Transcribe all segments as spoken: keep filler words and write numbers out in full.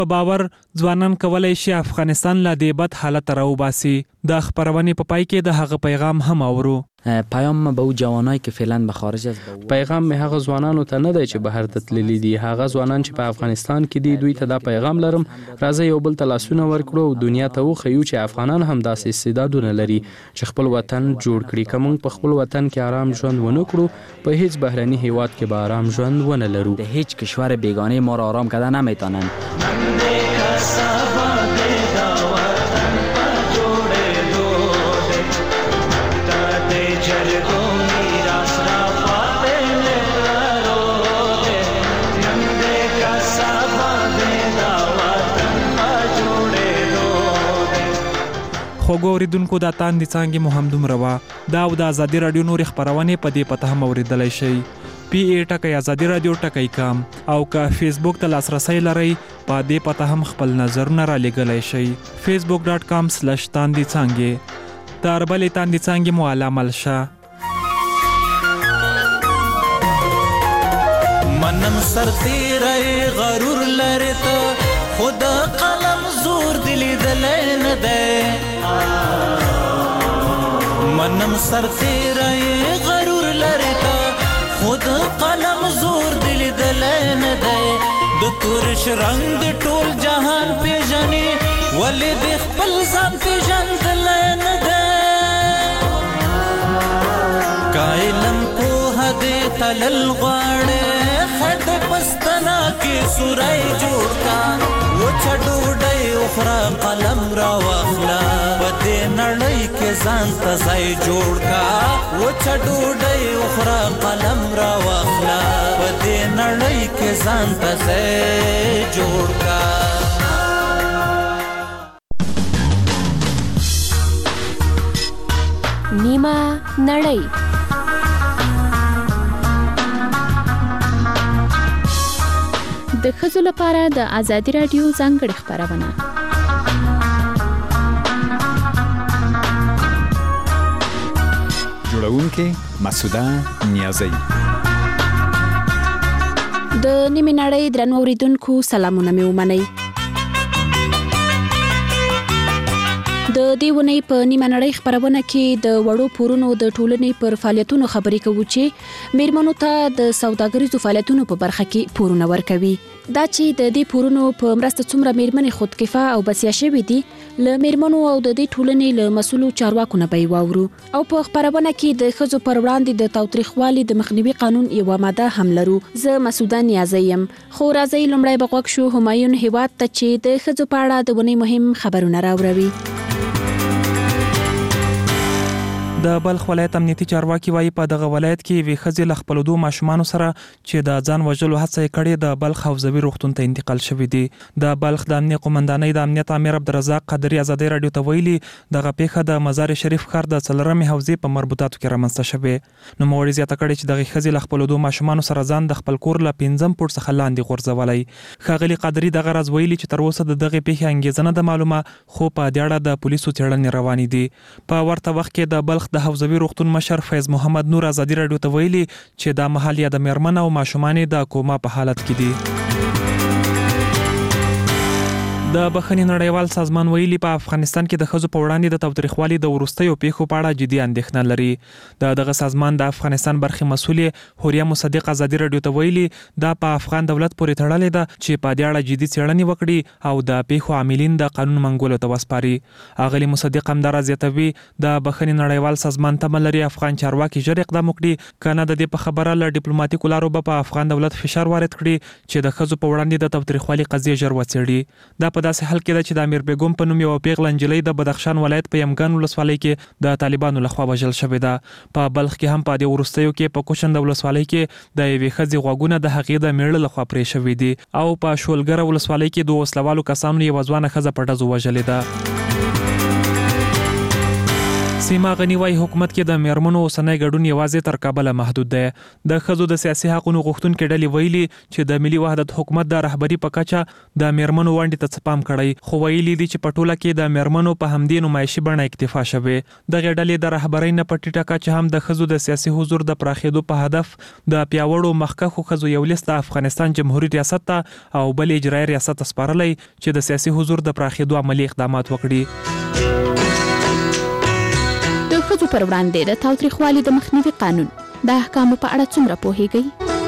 په باور ځوانان کولای شي افغانستان له دې بد حالت راوباسي. د خبرونې په پای کې د هغه پیغام هم اورو. پیام به او جوانایی که فعلا به خارج از پیغام می هغه ځوانانو ته نه دی چې بهر ته تللي دي. هغه ځوانان چې په افغانستان کې دي دوی ته دا پیغام لرم، راځي یو بل ته لاسونه ورکړو او دنیا ته وښیو چې افغانان هم داسې استعدادونه لري چې خپل وطن جوړ کړي. که موږ په خپل وطن کې آرام ژوند ونه کړو، په هیڅ بهرني هیواد کې به آرام ژوند ونه لرو. د هیچ کشور بیگانه ما را آرام کردن نمیتونن. خوږو اوریدونکو دا تاندې څانګې مو هم دومره وه. دا او د ازادي راډیو نورې خپرونې په دې پته هم اوریدلی شئ. پی ای ټکی ازادي راډیو ټکی کام او که فیسبوک ته لاسرسی لرئ په دې پته هم خپل نظرونه را لیږلی شئ. فیسبوک ډاټ کام سلش تاندې څانګې. د اربلې تاندې څانګې مو علامل شه. منم سرتیری غرور لري ته خود قلم زور دلی دلی نه ده. منم سرتیری غرور لري ته خود قلم زور دلی دلی نه ده. د تورش رنگ د ټول جهان پیژني ولې د خپل ځان پیژندلی نه ده. کایلم پوهه دې تلل غواړې خټ پستنا کې سورای جوړ کا وچه ډوډۍ وخوره قلم را واخله په دې نړۍ کې ځان ته ځای جوړ کا وچه ډوډۍ وخوره قلم را واخله په دې نړۍ کې ځان ته ځای جوړ کا. نیمه نړۍ د ښځو لپاره د ازادي راډیو ځانګړې خپرونه. جوړونکې مسعوده نیازی. د نیمه نړۍ درنو اوریدونکو سلامونه مې ومنئ. د دې ونې په نیمه نړۍ خپرونه کې د وړو پورونو د ټولنې پر فعالیتونو خبرې کوو چې میرمنو ته د سوداګریزو فعالیتونو په برخه کې پورونه ورکوي. دا چې د دې پورونو په مرسته څومره میرمنې خودکفا او بسیا شوي دي له میرمنو او د دې ټولنې له مسؤلو چارواکو نه به یې واورو. او په خپرونه کې د ښځو پر وړاندې د تاوتریخوالي د مخنیوي قانون یوه ماده هم لرو. زه مسعوده نیازی یم. خو راځئ لومړی به غوږ شو همایون هیواد ته چې د ښځو په اړه د ونې مهم خبرونه راوروي. د بلخ ولایت امنیتي چارواکي وایي په دغه ولایت کې یوې ښځې له خپلو دوو ماشومانو سره چې د ځان وژلو هڅه یې کړې د بلخ حوزوي روغتون ته انتقال شوي دي. د بلخ د امنیه قومندانۍ د امنیت امیر عبدالرزاق قدري ازادي راډیو ته ویلي دغه پیښه د مزار شریف ښار د څلورمې حوزې په مربوطاتو کې رامنځته شوې. نوموړي زیاته کړې چې دغه ښځې له خپلو دوو ماشومانو سره ځان د خپل کور له پنځم پوړ څخه لاندې غورځولی. ښاغلي قدري دغه راز ویلي چې تر اوسه د دغې پیښې انګېزه نه ده معلومه، خو په دې اړه د پولیسو څېړنې روانې دي. په ورته وخت کې د بلخ د حوزوي روغتون مشر فیض محمد نور ازادي راډیو ته ویلي چې دا مهال یا د میرمن او ماشومان د کوما په حالت کې دي. د بخښنې نړیوال سازمان ویلي په افغانستان کې د ښځو په وړاندې د تاوتریخوالي د وروستیو پیښو په اړه جدي اندېښنه لري. د دغه سازمان د افغانستان برخې مسؤل حوريه مصدق ازادي راډیو ته ویلي دا په افغان دولت پورې تړلې ده چې په دې اړه جدي څېړنې وکړي او د پیښو عاملین د قانون منګولو ته وسپاري. اغلي مصدق همدارا زیاتوي د بخښنې نړیوال سازمان تمه لري افغان چارواکي ژر اقدام وکړي کنه د دې په خبره له ډیپلوماټیکو لارو به په افغان دولت فشار وارد کړي چې د ښځو په وړاندې د تاوتریخوالي قضیه ژر وڅېړي. دا په داسې حال کې ده چې د امیر بیګم په نوم یو پیغله نجلۍ د بدخشان ولایت په یمګان ولسوالۍ کې د طالبانو لخوا وژل شوې ده. په بلخ کې هم په دې وروستیو کې په کوشند ولسوالۍ کې د یوې ښځې غوږونه د هغې د میړه لخوا پرې شوي دي او په شولګره ولسوالۍ کې دوه وسلوالو کسانو یوه ځوانه ښځه په ډزو وژلې ده. سیما غنی وايي حکومت کې د میرمنو اوسنۍ ګډون یوازې تر کابل محدود دی. د ښځو د سیاسي حقوقو غوښتونکو ډلې ویلي چې د ملي وحدت حکومت د رهبری په کچه د میرمنو ونډې ته څپام کړی، خو ویلي دي چې په ټوله کې د میرمنو په همدې نمایشي بڼه اکتفا شوه. دغه ډلې د رهبرۍ نه په ټیټه کچه هم د ښځو د سیاسي حضور د پراخېدو په هدف د پیاوړو مخکښو ښځو یو لیست د افغانستان جمهوریت ریاست ته او بل اجرایي ریاست سپارلی چې د سیاسي حضور د پراخېدو عملی اقدامات وکړي. د ښځو پر وړاندې د تاوتریخوالي د مخنیوي قانون د احکامو په اړه څومره پوهیږئ؟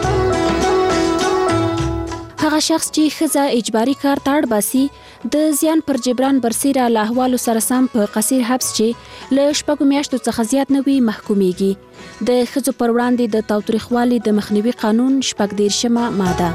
هغه شخص چې ښځه اجباري کار ته اړ باسي د زیان پر جبران برسیره له احوالو سره سم په قصیر حبس چې له شپږو میاشتو څخه زیات نه وي محکومیږي. د ښځو پر وړاندې د تاوتریخوالي د مخنیوي قانون شپږ دېرشمه ماده.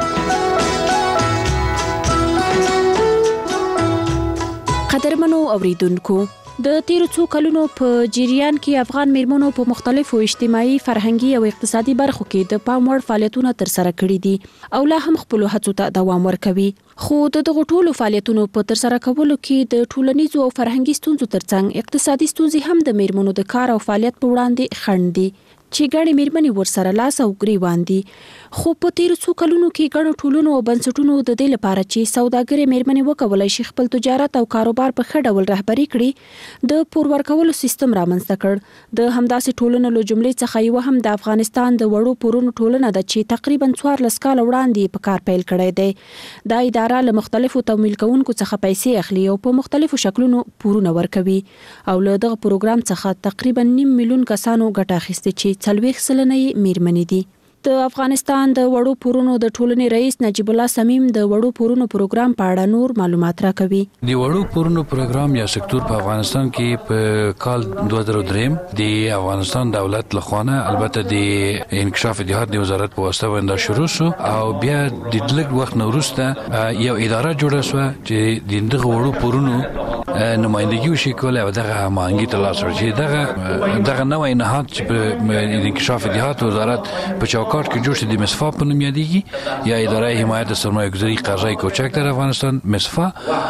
قدرمنو اوریدونکو، د تیرو څو کلونو په جریان کې افغان میرمنو په مختلفو اجتماعي، فرهنګي او اقتصادي برخو کې د پام وړ فعالیتونه ترسره کړي دي او لا هم خپل هڅو ته دوام ورکوي. خو د دغو ټولو فعالیتونو په ترسره کولو کې د ټولنیزو او فرهنګي ستونزو ترڅنګ اقتصادي ستونزې هم د میرمنو د کار او فعالیت په وړاندې خنډ دي چې ګڼې میرمنې ورسره لاس او ګریوان دي. خو په تیرو څو کلونو کې ګڼو ټولنو او بنسټونو د دې لپاره چې سوداګرې میرمنې وکولای شي خپل تجارت او کاروبار په ښه ډول رهبري کړي، د پور ورکولو سیستم رامنځته کړ. د همداسې ټولنو له جملې څخه یوه هم د افغانستان د وړو پورونو ټولنه ده چې تقریبا څوارلس کاله وړاندې په کار پیل کړی دی. دا اداره له مختلفو تمویل کوونکو څخه پیسې اخلي او په مختلفو شکلونو پورونه ورکوي او له دغه پروګرام څخه تقریبا نیم میلیون کسانو ګټه اخیستې چې څلوېښت سلنه میرمنې دي. د افغانستان د وړو پورونو د ټولنې رئیس نجیب الله سمیم د وړو پورونو پروګرام په اړه نور معلومات راکوي. د وړو پورونو پروګرام یا سکتور په افغانستان کې په کال دوه زره درې د افغانستان دولت له خوا البته د انکشاف اتحاد د وزارت په واسطه باندې شروع شو او بیا د لږ وخت نه وروسته یو اداره جوړه شوه چې د دغه وړو پورونو نمائندګي وشي کولای او دغه مانګي ته لاس ورشي. دغه دغه نوې نهاد چې په انکشاف اتحاد وزارت په چوکاټ کې جوړ شي د مسفا په نوم یادېږي یا اداره حمایت سرمایه گذاري قرضې کوچک در افغانستان مسفا،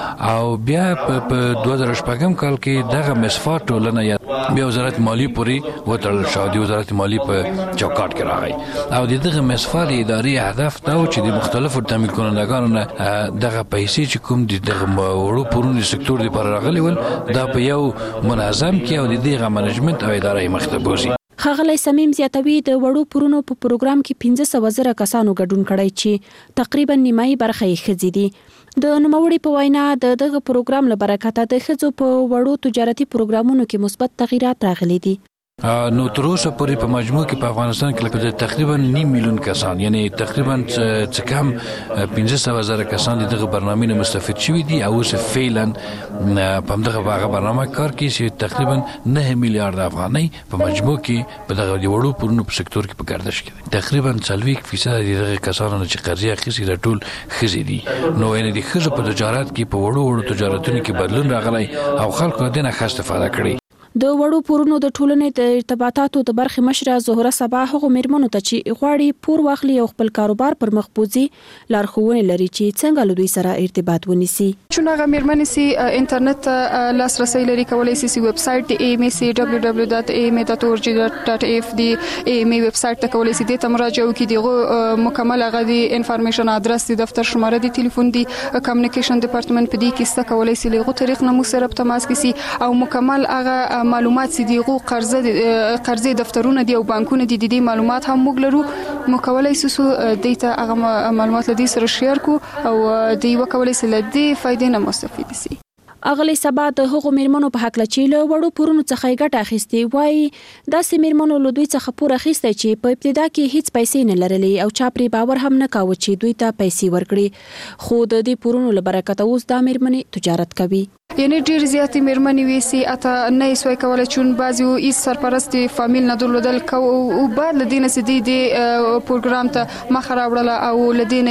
او بیا په دوه زره شپږم کال کې دغه مسفا ټولنه یا بیا وزارت مالیې پورې وتړل شو. د وزارت مالیې په چوکاټ کې راغی او دغه مسفا د ادارې هدف دا و چې د مختلفو تامین کنندگانو نه دغه پیسې چې کوم دغه وړو پورونو سکتور لپاره راغلي ول دا په یو منظم کې او د دغه منیجمنت او ادارې مخته بوزي. ښاغلی سمیم زیاتوي د وړو پورونو په پروګرام کې پنځه سوه زره کسانو ګډون کړی چې تقریبا نیمایي برخه یې ښځې دي. د نوموړي په وینا د دغه پروګرام له برکته د ښځو په وړو تجارتي پروګرامونو کې مثبت تغیرات راغلي دي. نو تر اوسه پورې په مجموع کې په افغانستان کې تقریبا نیم میلیون کسان یعنی تقریبا څه کم پنځه سوه زره کسان دغه برنامې نه مستفید شوي دي او اوس فعلا په دغه برنامه کار کوي چې تقریبا نه میلیارډ افغانۍ په مجموع کې په دغه وړو پورونو په سکتور کې په ګردش کې دي. تقریبا څلوېښت فیصد دغه کسانو چې قرضې اخیستي دا ټول ښځې دي. نو یعنی د ښځو په تجارت کې په وړو وړو تجارتونو کې بدلون راغلی او خلکو د نه ښه استفاده کړې. د وړو پورونو د ټولنې د ارتباطاتو د برخې مشره زهره صبا هغو میرمنو ته چې غواړي پور واخلي او خپل کاروبار پر مخ بوځي لارښوونې لري چې څنګه له دوی سره ارتباط ونیسي. چون هغه میرمنې سي انټرنیټ لاسرسي لري کولای سي سي ویب سټ ای ام سي دبليو دبليو ډاټ ای ام ډاټ او ار جی ډاټ اف دی ای ام ویب سټ ته کولای سي د تمراجعو کې دغه مکمل هغه دی انفارمیشن ادرس دی دفتر شماره دی ټلیفون دی کمیونیکیشن ډپارټمنټ په دې کې ست کولای سي له طریق نه مو سره په تماس کې سي او مکمل هغه معلومات سي دغه قرضه قرضې دفترونه دی او بانکونه دی د دې معلومات هم موږ لرو. مو کولای سي سو دیتا هغه معلومات لدی سره شیر کو او دی وکولای سي لدی فائدې نه مستفید سي. اغلی سبا د هغو میرمنو په حق لچې له وړو پورونو څخه ګټه اخیستې وایي داسې میرمنو له دوی څخه پور اخیستی چې په ابتدا کې هیڅ پیسې نه لرلې او چا پرې باور هم نه کاوه چې دوی ته پیسې ورکړي، خو د دې پورونو له برکته اوس دا میرمنې تجارت کوي. یعنی ډیر زیاتې میرمنې ویسي اته نه سوي کولای چون بعضي ایس سرپرست فامیل نه درلودل کو او بعد لدینه سدي د پروګرام ته مخ راوړل او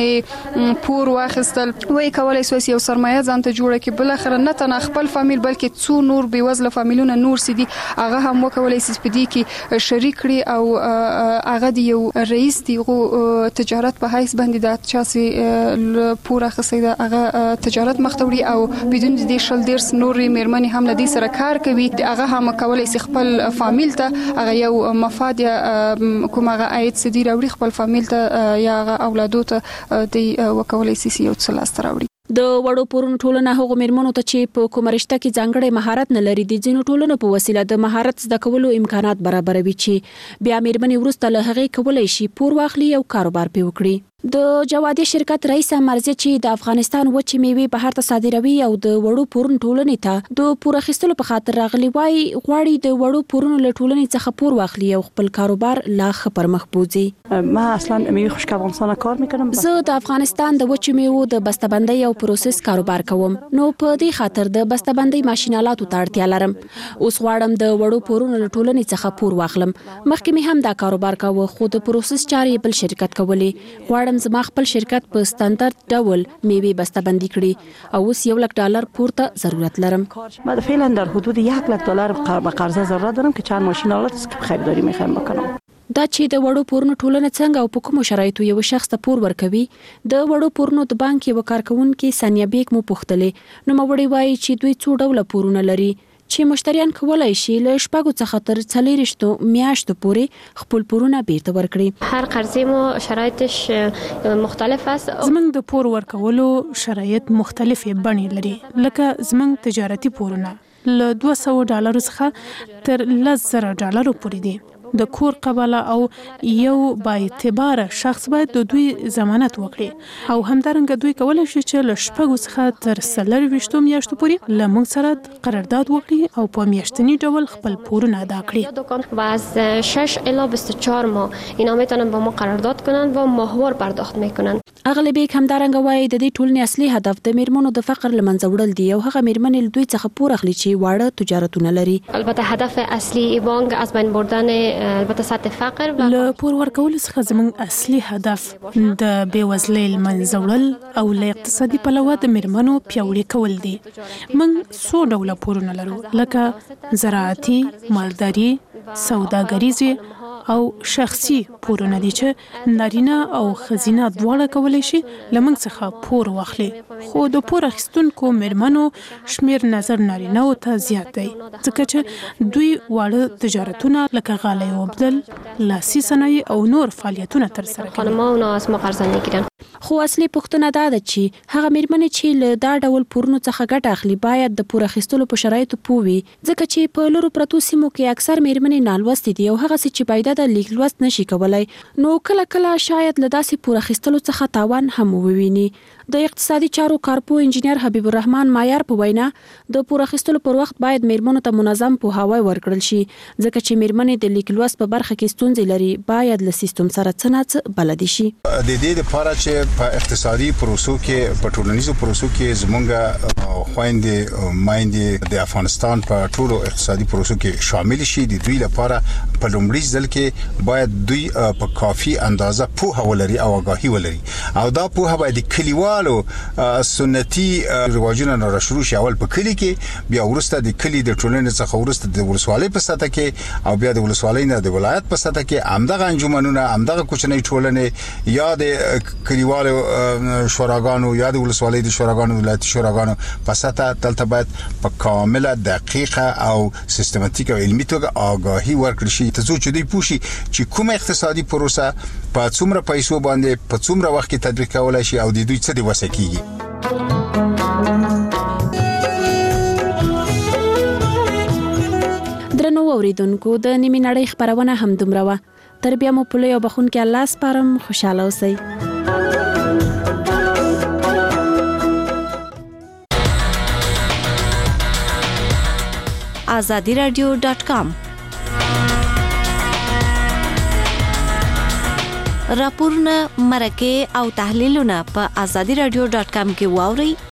لدینه پور واخستل وای کولای سوي یو سرمایه ځان ته جوړه کې بل اخر نه تن خپل فامیل بلکې څو نور بیوزله فامیلونه نور سدي هغه هم وکولای سي په دې کې شریک کړي او هغه دی یو رئیس دی تجارت په هیڅ باندې د چاسي پورا خسیده هغه تجارت مختوري او بدون دې شل دیرس نورې میرمنې هم لدی سره کار کوي هغه هم کولای شي خپل فامیل ته هغه یو مفاد یا کوم هغه عاید سدي راوړي خپل فامیل ته یا هغه اولادو ته دی وکولای شي یو څه لاس راوړي. د وړو پورونو ټولنه هغو میرمنو ته چې په کوم رشته کې ځانګړی مهارت نه لري د ځینو ټولنو په وسیله د مهارت زده کولو امکانات برابروي چې بیا میرمنې وروسته له هغې کولای شي پور واخلي او کاروبار پرې وکړي. د جوادي شرکت رئیس مرزي چې د افغانستان وچې میوې بهر ته صادروي او د وړو پورونو ټولنې ته د پور اخیستلو په خاطر راغلي وای غواړي د وړو پورونو له ټولنې څخه پور واخلي او خپل کاروبار لا ښه پرمخ بوځي. ما اصلا میوه خشک افغانستان کار میکنم. زه د افغانستان د وچې میوو د بسته‌بندۍ او پروسس کاروبار کوم نو په دې خاطر د بسته‌بندۍ ماشینالاتو ته اړتیا لرم. اوس غواړم د وړو پورونو له ټولنې څخه پور واخلم. مخکې مې هم دا کاروبار کاوه خو د پروسس چارې بل شرکت کولې. غواړم زما خپل شرکت په ستاندرد ډول میوه بسته‌بندي کړي او اوس یو لک ډالر پورته ضرورت لرم. ما فعلا در حدود یک لک دلار به قرضه ضرورت دارم که چند ماشینالات است که خریداری میخوام بکنم. دا چې د وړو پورونو ټولنه څنګه او په کومو شرایطو یو شخص ته پور ورکوي د وړو پورونو د بانک یو کارکونکو ثانیه بیگ مو پوښتلې نو موړي وایي چې دوی څو ډول پورونه لري چې مشتریان کولای شي له شپږو څخه تر څلورشتو میاشتو پورې خپل پورونه بیرته ورکړي. هر قرضې مو شرایطش مختلف است. زمنګ د پور ورکولو شرایط مختلفې بڼې لري لکه زمنګ تجارتي پورونه له دوه سوه ډالرو څخه تر لس زره ډالرو پورې دي. د کور قباله او یو با اعتبار شخص باید د دوی ضمانت وکړي او همدارنګه دوی کولای شي چې له شپږو څخه تر څلورویشتو میاشتو پورې له موږ سره قرارداد وکړي او په میاشتني ډول خپل پورونه ادا کړي. و از شش الی بیست و چهار ماه اینا میتونن با ما قرارداد کنن و ماهوار پرداخت میکنن. اغلب همدارنګه وایي د دې ټولنې اصلي هدف د میرمنو د فقر لمنځه وړل دي او هغه میرمنې دوی څخه پور اخلي چې واړه تجارتونه لري. البته هدف اصلي بانک از بین بردن البته سطح فقر له پور ورکول څخه زموږ اصلي هدف د بیوزلۍ لمنځه وړل او له اقتصادي پلوه د میرمنو پیاوړي کول دي. موږ څو ډوله پورونه لرو لکه زراعتي، مالداري، سوداګریزي او شخصي پورونه دي چې نارینه او ښځینه دواړه کولی شي له موږ څخه پور واخلي. خو د پور اخیستونکو میرمنو شمیر نظر نارینه‌و ته زیات دی ځکه چې دوی واړه تجارتونه لکه غالۍ اوبدل، لاسي صنایع او نور فعالیتونه ترسره کوي. خانم‌ها اونا از ما قرض نمیگیرن. خو اصلي پوښتنه دا ده چې هغه میرمنې چې له دا ډول پورونو څخه ګټه اخلي باید د پور اخیستلو په شرایطو پوه وي ځکه چې په لرو پرتو سیمو کې اکثر میرمنې نالوستې دي او هغه څه چې پیدا د لیک لوست نشي کولای نو کله کله شاید له داسې پور اخیستلو څخه تاوان هم وویني. د اقتصادي چارو کارپو انجینر حبیب الرحمن مایار په وینا د پور اخیستلو پر وخت باید میرمنو ته منظم پوهاوی ورکړل شي ځکه چې میرمنې د لیک لوست په برخه کې ستونزې لري باید له سیستم سره څه نه څه بلد شي. د دې لپاره چې په اقتصادي پروسو کې په ټولنیزو پروسو کې زمونږ خويندې مایندې د افغانستان په ټولو اقتصادي پروسو کې شامل شي د دوی لپاره په لومړي ځل کې باید دوی په کافي اندازه پوهه ولري او آگاهي ولري او دا پوهه باید کلیوالو سنتي رواجونه نه شروع شي. اول په کلی کې بیا ورسته د کلی د ټولنې څخه ورسته د ولسوالۍ په سطح کې او بیا د ولسوالۍ نه د ولایت په سطح کې همدغه انجمنونه همدغه کوچنۍ ټولنې یا د کلیوالو شوراګانو یا د ولسوالۍ د شوراګانو ولایتي شوراګانو په سطح دلته باید په کامله دقیقه او سیستماتیک او علمي توګه آگاهي ورکړي شي ترڅو چې دوی پوه شي چې کوم اقتصادي پروسه په څومره پیسو باندې په څومره وخت کې تطبیق کولای شي او د دوی څه دی وسه کیږي. درنو اوریدونکو د نیمه نړۍ خبرونه هم دومره وه. تر بیا مو په لوی او بخونکي الله سپارم. خوشاله اوسئ. آزادی رادیو ډاټ کام راپورونه، مرکې او تحلیلونه په آزادی رادیو ډاټ کام کې واورئ